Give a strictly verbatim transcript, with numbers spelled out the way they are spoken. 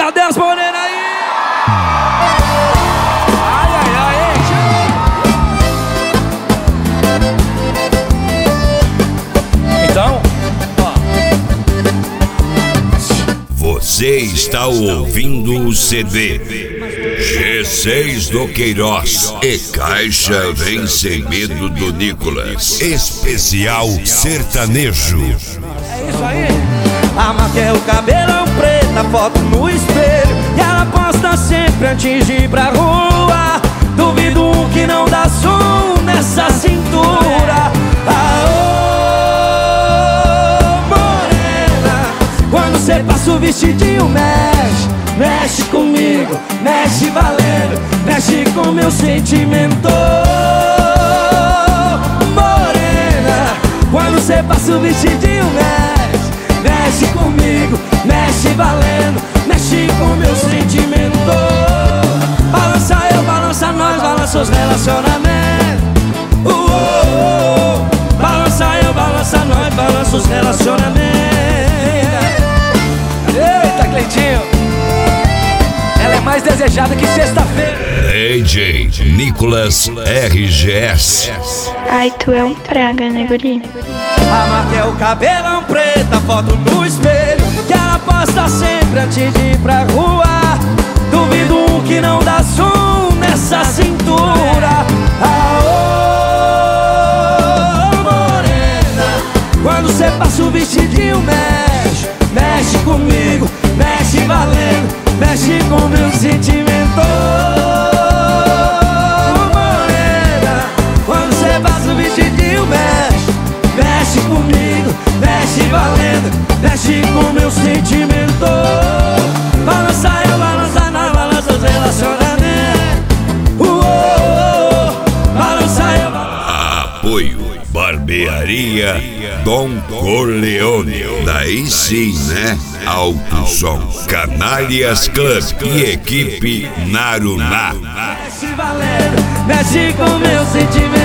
Cadê as morenas aí? Ai, ai, ai, hein? Então, ó. Você está ouvindo o C D G seis do Queiroz e Caixa Vem Sem Medo do Nicolas. Especial sertanejo. É isso aí. A marca é o cabelão preto, a foto no espelho, e ela posta sempre antes de ir pra rua. Duvido um que não dá som nessa cintura. Aô, morena, quando cê passa o vestidinho mexe, mexe comigo, mexe valendo, mexe com meu sentimento. Morena, quando cê passa o vestidinho mexe, mexe comigo, mexe valendo, mexe com meu sentimento. Balança eu, balança nós, balança os relacionamentos. Uh, uh, uh. Balança eu, balança nós, balança os relacionamentos. Eita, Cleitinho, ela é mais desejada que sexta-feira. D J Nicolas R G S. Ai, tu é um praga, né, guri? A marca é o cabelão preto, a foto no espelho, que ela posta sempre antes de ir pra rua. Duvido um que não dá som nessa cintura. Aô, morena, quando cê passa o vestidinho mexe, mexe comigo, mexe valendo, mexe com meu sentimento. Morena, quando cê passa o vestidinho mexe, mexe comigo, mexe valendo, mexe com meu sentimento. Balança eu, balança nós, balança os relacionamentos. Uh, uh, uh. Balança eu, balança. Apoio Barbearia Dom Corleone. Daí sim, né? Alto Som, Canárias Club e equipe Naruná. Mexe valendo, mexe com meu sentimento.